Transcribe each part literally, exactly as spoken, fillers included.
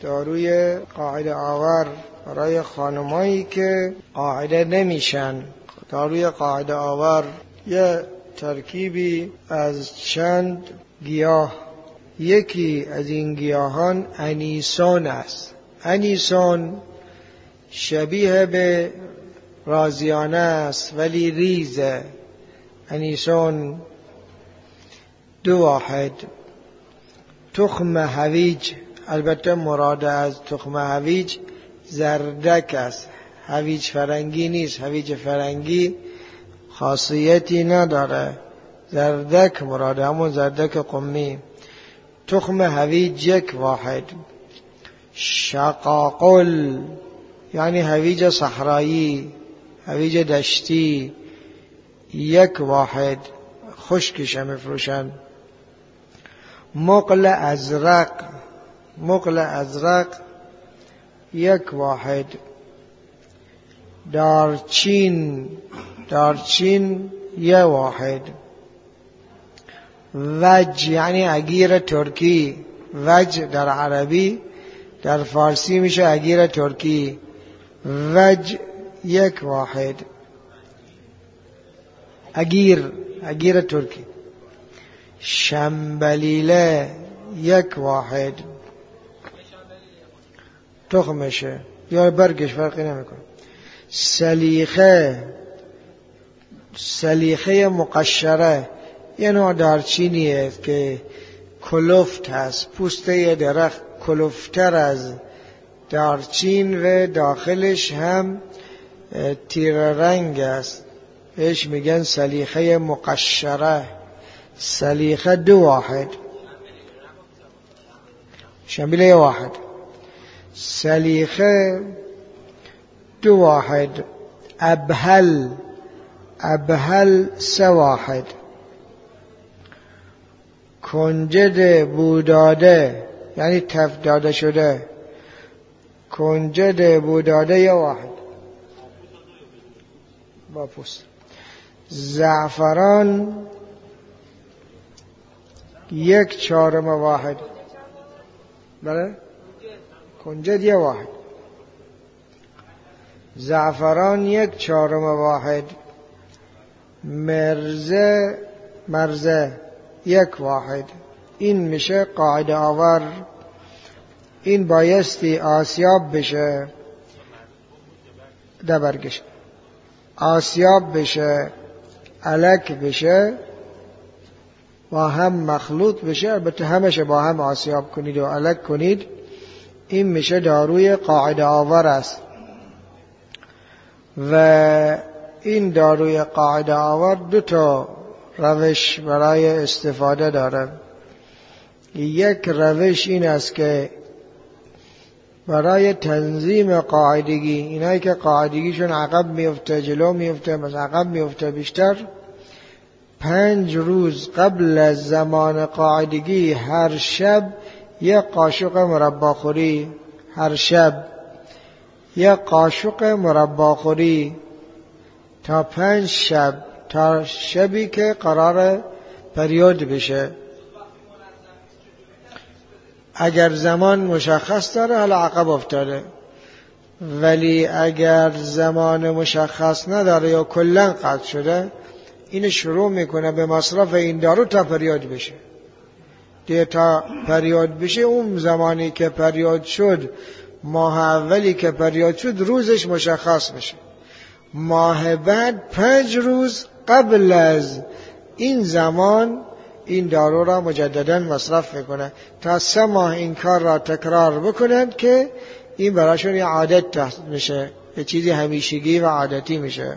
داروی قاعده آور برای خانمایی که قاعده نمیشن. داروی قاعده آور یه ترکیبی از چند گیاه، یکی از این گیاهان انیسون است. انیسون شبیه به رازیانه است ولی ریزه. انیسون دو واحد. تخم هویج، البته مراد از تخم هویج زردک است، هویج فرنگی نیست. هویج فرنگی خاصیتی نداره، زردک مراد، همون زردک قمی. تخم هویج یک واحد. شقاقل یعنی هویج صحرایی، هویج دشتی، یک واحد، خشکش میفروشن. مقل ازرق، مقل ازرق یک واحد. دارچین، دارچین یک واحد. وج یعنی عگیر ترکی، وج در عربی، در فارسی میشه عگیر ترکی. وج یک واحد. عگیر، عگیر ترکی. شنبلیله یک واحد، تخمشه یا برگش فرقی نمیکنه. سلیخه، سلیخه مقشره یه نوع دارچینیه که کلفت هست، پوسته درخت کلفتر از دارچین و داخلش هم تیر رنگ است، بهش میگن سلیخه مقشره. سلیخه دو واحد، شنبیله واحد. سلیخه دو واحد. ابهل، ابهل سه واحد. کنجد بوداده یعنی تف داده شده، کنجد بوداده یه واحد با پوست. زعفران یک چهارم واحد. بله کنجد یه واحد. زعفران یک چهارم واحد. مرزه، مرزه یک واحد. این میشه قاعده آور. این بایستی آسیاب بشه، دبرگش آسیاب بشه، الک بشه، با هم مخلوط بشه. البته همشه با هم آسیاب کنید و الک کنید. این میشه داروی قاعده آور است. و این داروی قاعده آور دو تا روش برای استفاده داره. یک روش این است که برای تنظیم قاعدگی، اینایی که قاعدگیشون عقب میفته جلو میفته، مثلا عقب میفته بیشتر، پنج روز قبل از زمان قاعدگی هر شب یک قاشق مرباخوری، هر شب یک قاشق مرباخوری تا پنج شب، تا شبی که قرار پریود بشه. اگر زمان مشخص داره حالا عقب افتاده، ولی اگر زمان مشخص نداره یا کلاً قطع شده، این شروع میکنه به مصرف این دارو تا پریود بشه. دیگه تا پریود بشه، اون زمانی که پریود شد، ماه اولی که پریود شد، روزش مشخص بشه. ماه بعد پنج روز قبل از این زمان این دارو را مجددا مصرف میکنه تا سه ماه این کار را تکرار بکنند که این براشون یه عادت میشه، یه چیزی همیشگی و عادتی میشه.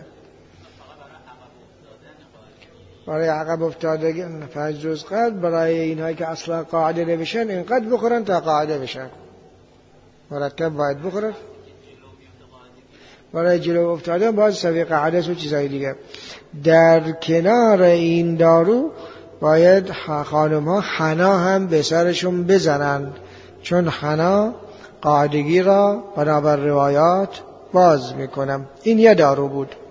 برای عقب افتادگی پنج روز قبل، برای اینهایی که اصلا قاعده نمیشن اینقدر بخورن تا قاعده بشن، مرتب باید بخورن. برای جلو افتادن باید سوی قاعده و چیزای دیگه. در کنار این دارو باید خانم ها حنا هم به سرشون بزنن، چون حنا قاعدگی را بنابر روایات باز میکنم. این یه دارو بود.